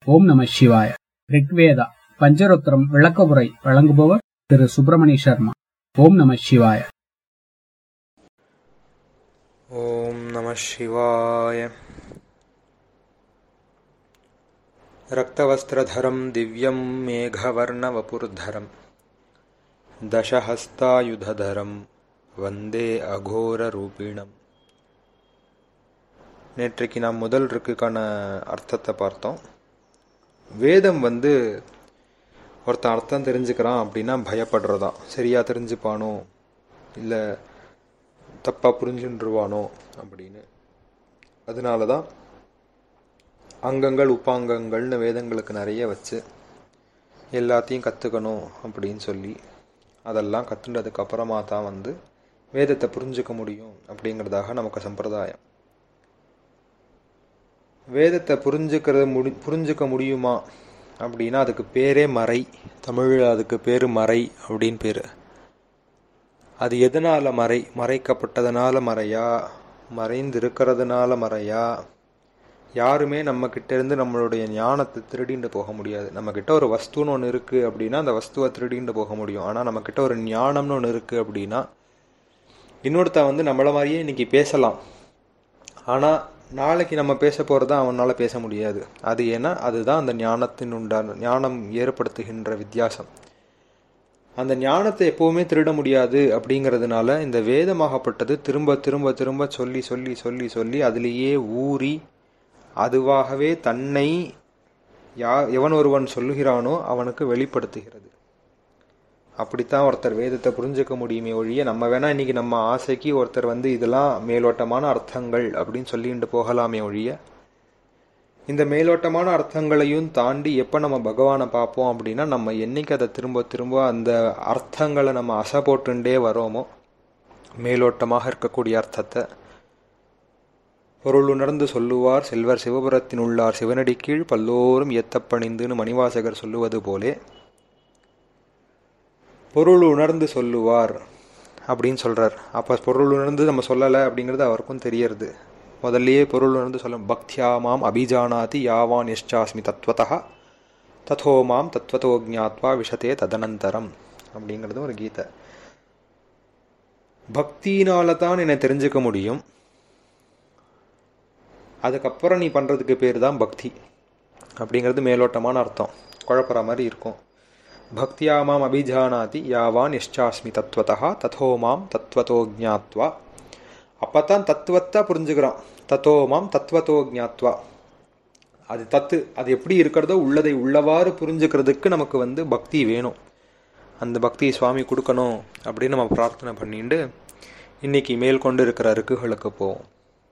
ஓம் நம சிவாய. ரிக்வேதா பஞ்சரோத்திரம் விளக்கவுரை வழங்குபவர் திரு சுப்பிரமணிய சர்மா. ஓம் நம சிவாய. ஓம் நம சிவாய. ரக்தவஸ்திரதரம் திவ்யம் மேகவர்ணவபுர்தரம் தசஹஸ்தாயுதரம் வந்தே அகோர ரூபிணம். நேற்றைக்கு நாம் முதல் ருக்குக்கான அர்த்தத்தை பார்த்தோம். வேதம் ஒருத்தன் அர்த்தம் தெரிஞ்சுக்கிறான் அப்படின்னா பயப்படுறதா, சரியா தெரிஞ்சுப்பானோ இல்லை தப்பா புரிஞ்சுருவானோ அப்படின்னு. அதனால தான் அங்கங்கள் உப்பாங்கங்கள்னு வேதங்களுக்கு நிறைய வச்சு எல்லாத்தையும் கற்றுக்கணும் அப்படின்னு சொல்லி அதெல்லாம் கற்றுன்றதுக்கு அப்புறமா தான் வேதத்தை புரிஞ்சுக்க முடியும் அப்படிங்கிறதாக நமக்கு சம்பிரதாயம். வேதத்தை புரிஞ்சுக்க முடியுமா அப்படின்னா அதுக்கு பேரே மறை. தமிழில் அதுக்கு பேர் மறை அப்படின்னு பேர். அது எதனால் மறை? மறைக்கப்பட்டதுனால மறையா, மறைந்து இருக்கிறதுனால மறையா? யாருமே நம்மக்கிட்ட இருந்து நம்மளுடைய ஞானத்தை திருடிண்டு போக முடியாது. நம்மக்கிட்ட ஒரு வஸ்துன்னு ஒன்று இருக்குது அப்படின்னா அந்த வஸ்துவை திருடிண்டு போக முடியும். ஆனால் நம்மக்கிட்ட ஒரு ஞானம்னு ஒன்று இருக்குது அப்படின்னா இன்னொருத்தன் நம்மள மாதிரியே இன்னைக்கு பேசலாம், ஆனால் நாளைக்கு நம்ம பேச போகிறதா அவனால் பேச முடியாது. அது ஏன்னா அதுதான் அந்த ஞானம் ஏற்படுத்துகின்ற வித்தியாசம். அந்த ஞானத்தை எப்போவுமே திருட முடியாது. அப்படிங்கிறதுனால இந்த வேதமாகப்பட்டது திரும்ப திரும்ப திரும்ப சொல்லி சொல்லி சொல்லி சொல்லி அதிலேயே ஊறி அதுவாகவே தன்னை எவன் ஒருவன் சொல்லுகிறானோ அவனுக்கு வெளிப்படுத்துகிறது. அப்படித்தான் ஒருத்தர் வேதத்தை புரிஞ்சுக்க முடியுமே ஒழிய நம்ம வேணா இன்னைக்கு நம்ம ஆசைக்கு ஒருத்தர் இதெல்லாம் மேலோட்டமான அர்த்தங்கள் அப்படின்னு சொல்லிட்டு போகலாமே ஒழிய இந்த மேலோட்டமான அர்த்தங்களையும் தாண்டி எப்போ நம்ம பகவானை பார்ப்போம் அப்படின்னா நம்ம என்னைக்கு அதை திரும்ப திரும்ப அந்த அர்த்தங்களை நம்ம அசை போட்டுண்டே வரோமோ, மேலோட்டமாக இருக்கக்கூடிய அர்த்தத்தை பொருள் உணர்ந்து சொல்லுவார் செல்வர் சிவபுரத்தின் உள்ளார் சிவனடி கீழ் பல்லோரும் ஏத்தப்பணிந்துன்னு மணிவாசகர் சொல்லுவது போலே பொருள் உணர்ந்து சொல்லுவார் அப்படின்னு சொல்றார். அப்போ பொருள் உணர்ந்து நம்ம சொல்லலை அப்படிங்கிறது அவருக்கும் தெரியறது. முதல்லையே பொருள் உணர்ந்து சொல்ல பக்தியா மாம் அபிஜானாதி யாவான் யஷ்சாஸ்மி தத்வதா ததோ மாம் தத்வதோ ஜ்ஞாத்வா விஷதே ததனந்தரம் அப்படிங்கிறது ஒரு கீதை. பக்தினால தான் என்னை தெரிஞ்சுக்க முடியும். அதுக்கப்புறம் நீ பண்ணுறதுக்கு பேர் தான் பக்தி அப்படிங்கிறது மேலோட்டமான அர்த்தம். குழப்பற மாதிரி இருக்கும். பக்தியா மாம் அபிஜானாதி யாவான் யஷ்சாஸ்மி தத்வதா ததோ மாம் தத்வதோ ஜ்ஞாத்வா. அப்போத்தான் தத்துவத்தை புரிஞ்சுக்கிறான். ததோ மாம் தத்வதோ ஜ்ஞாத்வா. அது எப்படி இருக்கிறதோ உள்ளதை உள்ளவாறு புரிஞ்சுக்கிறதுக்கு நமக்கு பக்தி வேணும். அந்த பக்தியை சுவாமி கொடுக்கணும் அப்படின்னு நம்ம பிரார்த்தனை பண்ணிட்டு இன்னைக்கு மேல் கொண்டு இருக்கிற ருக்குகளுக்கு போவோம்.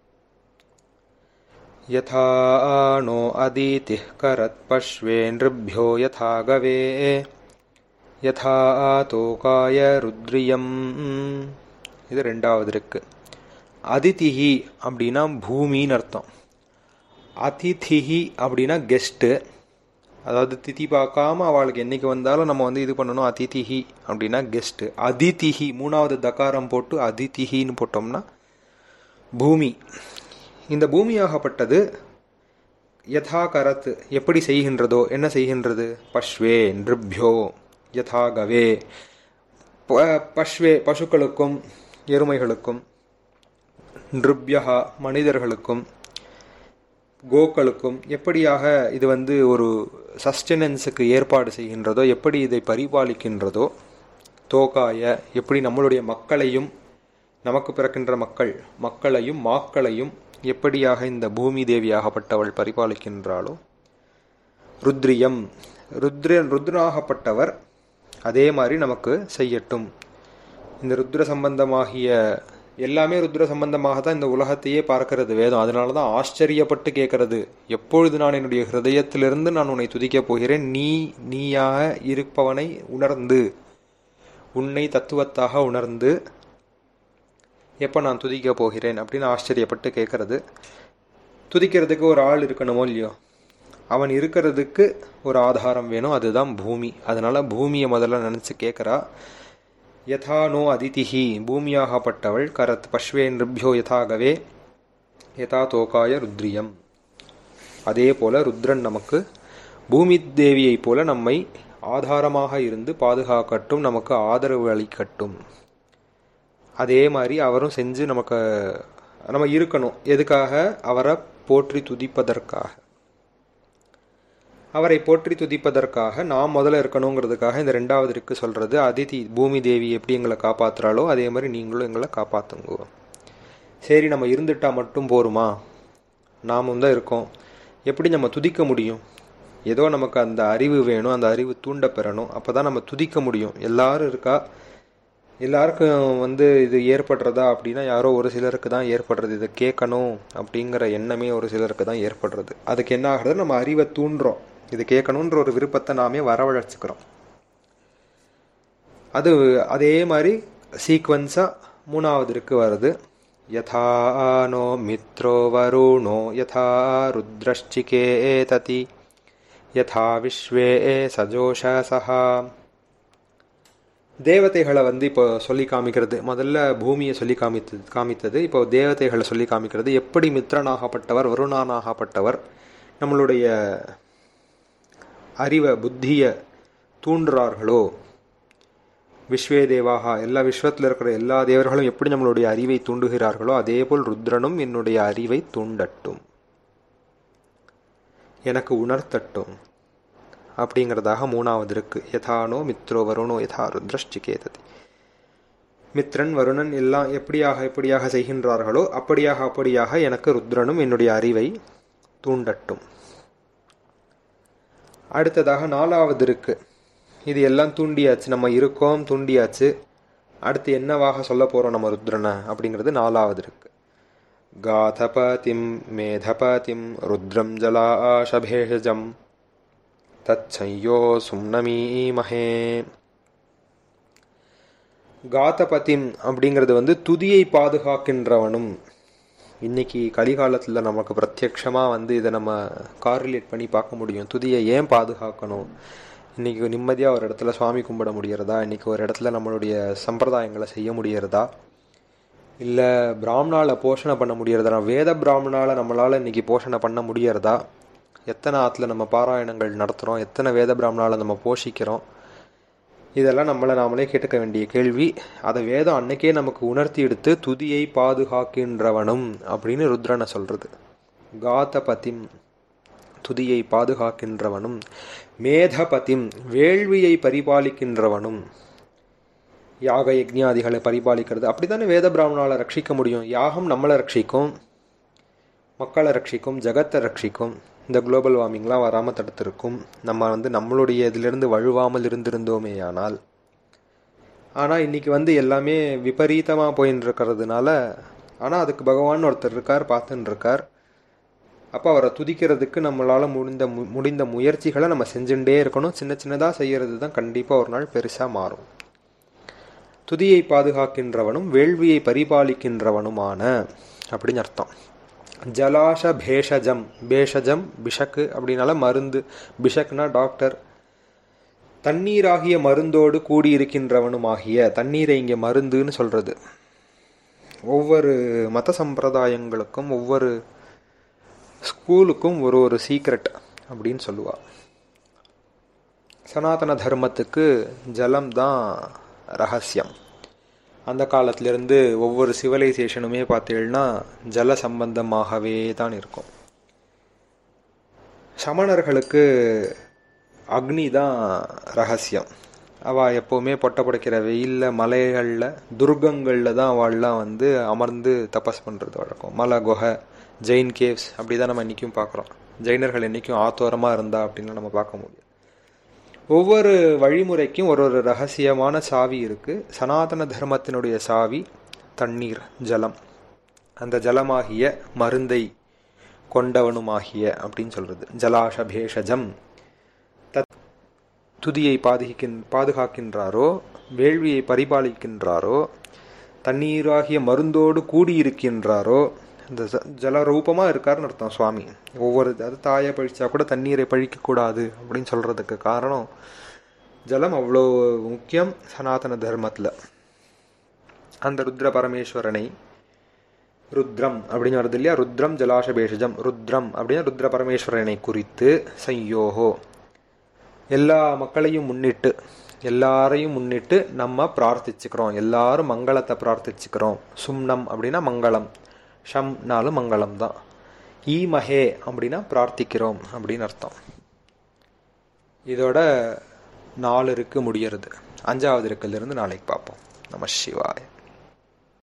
யதா நோ அதீதிஹ் கரத் பஷ்வே நிருப்யோ யதா கவே யதா தோகாய ருத்ரியம். இது ரெண்டாவது இருக்கு. அதிதிஹி அப்படின்னா பூமின்னு அர்த்தம். அதிதிஹி அப்படின்னா கெஸ்ட்டு. அதாவது திதி பார்க்காம அவளுக்கு என்னைக்கு வந்தாலும் நம்ம இது பண்ணணும். அதிதிஹி அப்படின்னா கெஸ்ட்டு. அதிதிஹி மூணாவது தகாரம் போட்டு அதிதிஹின்னு போட்டோம்னா பூமி. இந்த பூமியாகப்பட்டது யதா கரத் எப்படி செய்கின்றதோ, என்ன செய்கின்றது? பஷ்வே நிருப்யோ யதா கவே. பஷ்வே பசுக்களுக்கும் எருமைகளுக்கும், நிருப்யா மனிதர்களுக்கும், கோக்களுக்கும் எப்படியாக இது ஒரு சஸ்டெனன்ஸுக்கு ஏற்பாடு செய்கின்றதோ, எப்படி இதை பரிபாலிக்கின்றதோ, தோகாய எப்படி நம்மளுடைய மக்களையும் நமக்கு பிறக்கின்ற மக்களையும் மாக்களையும் எப்படியாக இந்த பூமி தேவியாகப்பட்டவள் பரிபாலிக்கின்றாளோ, ருத்ரியம் ருத்ராகப்பட்டவர் அதே மாதிரி நமக்கு செய்யட்டும். இந்த ருத்ர சம்பந்தமாகிய எல்லாமே ருத்ர சம்பந்தமாக தான் இந்த உலகத்தையே பார்க்கிறது வேதம். அதனால தான் ஆச்சரியப்பட்டு கேட்கறது, எப்பொழுது நான் என்னுடைய ஹிருதயத்திலிருந்து நான் உன்னை துதிக்கப் போகிறேன், நீயாக இருப்பவனை உணர்ந்து, உன்னை தத்துவத்தாக உணர்ந்து எப்போ நான் துதிக்க போகிறேன் அப்படின்னு ஆச்சரியப்பட்டு கேட்கறது. துதிக்கிறதுக்கு ஒரு ஆள் இருக்கணுமோ இல்லையோ, அவன் இருக்கிறதுக்கு ஒரு ஆதாரம் வேணும், அதுதான் பூமி. அதனால பூமியை முதல்ல நினச்சி கேட்குறா. யதா நோ அதிதிஹி பூமியாகப்பட்டவள் கரத் பஷ்வே நிருப்யோ யதாகவே யதா தோகாய ருத்ரியம். அதே போல ருத்ரன் நமக்கு பூமி தேவியை போல நம்மை ஆதாரமாக இருந்து பாதுகாக்கட்டும், நமக்கு ஆதரவு அளிக்கட்டும். அதே மாதிரி அவரும் செஞ்சு நமக்கு நம்ம இருக்கணும். எதுக்காக? அவரை போற்றி துதிப்பதற்காக. அவரை போற்றி துதிப்பதற்காக நாம் முதல்ல இருக்கணுங்கிறதுக்காக இந்த 2வது இருக்கு சொல்றது. அதிதி பூமி தேவி எப்படி எங்களை காப்பாத்துறாளோ அதே மாதிரி நீங்களும் எங்களை காப்பாத்துங்க. சரி, நம்ம இருந்துட்டா மட்டும் போருமா? நாமும் தான் இருக்கோம், எப்படி நம்ம துதிக்க முடியும்? ஏதோ நமக்கு அந்த அறிவு வேணும், அந்த அறிவு தூண்ட பெறணும், அப்பதான் நம்ம துதிக்க முடியும். எல்லாரும் இருக்கா, எல்லாருக்கும் இது ஏற்படுறதா அப்படின்னா யாரோ ஒரு சிலருக்கு தான் ஏற்படுறது. இதை கேட்கணும் அப்படிங்கிற எண்ணமே ஒரு சிலருக்கு தான் ஏற்படுறது. அதுக்கு என்ன ஆகுறது? நம்ம அறிவை தூண்டுறோம், இது கேட்கணுன்ற ஒரு விருப்பத்தை நாமே வரவழைச்சுக்கிறோம். அதே மாதிரி சீக்வன்ஸா 3வது இருக்கு வருது. யதா நோ மித்ரோ வருணோ யதா ருத்ரஷ்சிகேததி யதா விஸ்வே சஜோஷசஹா. தேவதைகளை இப்போ சொல்லி காமிக்கிறது. முதல்ல பூமியை சொல்லி காமித்தது. இப்போ தேவதைகளை சொல்லி காமிக்கிறது. எப்படி மித்ரனாகப்பட்டவர், வருணானாகப்பட்டவர் நம்மளுடைய அறிவை புத்தியை தூண்டுறார்களோ, விஸ்வே தேவாகா, எல்லா விஸ்வத்தில் இருக்கிற எல்லா தேவர்களும் எப்படி நம்மளுடைய அறிவை தூண்டுகிறார்களோ அதே போல் ருத்ரனும் என்னுடைய அறிவை தூண்டட்டும், எனக்கு உணர்த்தட்டும் அப்படிங்கிறதாக 3வது இருக்கு. யதானோ மித்ரோ வருணோ யதா ருத்ரஷ்சிகேததி. மித்ரன் வருணன் எல்லாம் எப்படியாக செய்கின்றார்களோ அப்படியாக எனக்கு ருத்ரனும் என்னுடைய அறிவை தூண்டட்டும். அடுத்ததாக 4வது இருக்கு. இது எல்லாம் தூண்டியாச்சு, நம்ம இருக்கோம், தூண்டியாச்சு. அடுத்து என்னவாக சொல்ல போறோம் நம்ம ருத்ரனை அப்படிங்கிறது 4வது இருக்கு. காதபதிம் மேதபதிம் ருத்ரம் ஜலாஷபேஷஜம் தச்சையோ சும்னமீமஹே. காதபதிம் அப்படிங்கிறது துதியை பாதுகாக்கின்றவனும். இன்னைக்கு கலிகாலத்தில் நமக்கு பிரத்யக்ஷமா இதை நம்ம காரிலேட் பண்ணி பார்க்க முடியும். துதியை ஏன் பாதுகாக்கணும்? இன்னைக்கு நிம்மதியாக ஒரு இடத்துல சுவாமி கும்பிட முடியறதா? இன்னைக்கு ஒரு இடத்துல நம்மளுடைய சம்பிரதாயங்களை செய்ய முடியறதா? இல்லை பிராமணால போஷணை பண்ண முடியறதா? வேத பிராமணால நம்மளால இன்னைக்கு போஷணை பண்ண முடியறதா? எத்தனை ஆற்றுல நம்ம பாராயணங்கள் நடத்துகிறோம், எத்தனை வேத பிராமணால நம்ம போஷிக்கிறோம்? இதெல்லாம் நாமளே கேட்டுக்க வேண்டிய கேள்வி. அதை வேதம் அன்னைக்கே நமக்கு உணர்த்தி எடுத்து துதியை பாதுகாக்கின்றவனும் அப்படின்னு ருத்ரனை சொல்றது. காதபதிம் துதியை பாதுகாக்கின்றவனும், மேதபதிம் வேள்வியை பரிபாலிக்கின்றவனும். யாக யஜ்ஞாதிகளை பரிபாலிக்கிறது. அப்படித்தானே வேத பிராமணால ரட்சிக்க முடியும். யாகம் நம்மளை ரட்சிக்கும், மக்களை ரட்சிக்கும், ஜகத்தை ரட்சிக்கும். இந்த குளோபல் வார்மிங்லாம் வராமல் தடுத்திருக்கும். நம்ம நம்மளுடைய இதிலிருந்து வழுவாமல் இருந்திருந்தோமே ஆனால். ஆனால் இன்னைக்கு எல்லாமே விபரீதமாக போயின்னு இருக்கிறதுனால, ஆனால் அதுக்கு பகவான் ஒருத்தர் இருக்கார், பார்த்துன்னு இருக்கார். அப்போ அவரை துதிக்கிறதுக்கு நம்மளால் முடிந்த முயற்சிகளை நம்ம செஞ்சுட்டே இருக்கணும். சின்னதாக செய்கிறது தான் கண்டிப்பாக ஒரு நாள் பெருசாக மாறும். துதியை பாதுகாக்கின்றவனும் வேள்வியை பரிபாலிக்கின்றவனுமான அப்படின்னு அர்த்தம். ஜலாஷ பேஷஜம், பேஷஜம் பிஷக்கு அப்படின்னால மருந்து, பிஷக்னா டாக்டர். தண்ணீராகிய மருந்தோடு கூடியிருக்கின்றவனும் ஆகிய, தண்ணீரை இங்கே மருந்துன்னு சொல்றது. ஒவ்வொரு மத சம்பிரதாயங்களுக்கும் ஒவ்வொரு ஸ்கூலுக்கும் ஒரு சீக்ரெட் அப்படின்னு சொல்லுவா. சனாதன தர்மத்துக்கு ஜலம் தான் ரகசியம். அந்த காலத்திலிருந்து ஒவ்வொரு சிவிலைசேஷனுமே பார்த்தீங்கன்னா ஜல சம்பந்தமாகவே தான் இருக்கும். சமணர்களுக்கு அக்னி தான் ரகசியம். அவள் எப்போவுமே பொட்டை புடைக்கிற வெயிலில், மலைகளில், துர்கங்களில் தான் அவள்லாம் அமர்ந்து தபஸ் பண்ணுறது வழக்கம். மலை குகை, ஜெயின் கேவ்ஸ் அப்படி தான் நம்ம இன்றைக்கும் பார்க்குறோம். ஜெயினர்கள் என்றைக்கும் ஆத்தோரமாக இருந்தா அப்படின்னு நம்ம பார்க்க முடியும். ஒவ்வொரு வழிமுறைக்கும் ஒரு ரகசியமான சாவி இருக்கு. சனாதன தர்மத்தினுடைய சாவி தண்ணீர், ஜலம். அந்த ஜலமாகிய மருந்தை கொண்டவனுமாகிய அப்படின்னு சொல்றது. ஜலாஷ பேஷஜம். துதியை பாதுகாக்கின்றாரோ, வேள்வியை பரிபாலிக்கின்றாரோ, தண்ணீராகிய மருந்தோடு கூடியிருக்கின்றாரோ, இந்த ஜலரூபமா இருக்காருன்னு அர்த்தம் சுவாமி. ஒவ்வொரு தாயை பழிச்சா கூட தண்ணீரை பழிக்கக்கூடாது அப்படின்னு சொல்றதுக்கு காரணம் ஜலம் அவ்வளோ முக்கியம் சனாதன தர்மத்தில். அந்த ருத்ர பரமேஸ்வரனை, ருத்ரம் அப்படின்னு வருது இல்லையா, ருத்ரம் ஜலாஷபேஷஜம், ருத்ரம் அப்படின்னா ருத்ர பரமேஸ்வரனை குறித்து சையோகோ எல்லா மக்களையும் முன்னிட்டு, எல்லாரையும் முன்னிட்டு நம்ம பிரார்த்திச்சுக்கிறோம். எல்லாரும் மங்களத்தை பிரார்த்திச்சுக்கிறோம். சும்னம் அப்படின்னா மங்களம், ஷம்னாலும் மங்களம் தான். ஈமஹே அப்படின்னா பிரார்த்திக்கிறோம் அப்படின்னு அர்த்தம். இதோட 4 இருக்கு முடியறது. 5வது இருக்குல இருந்து நாளைக்கு பார்ப்போம். நம சிவாய.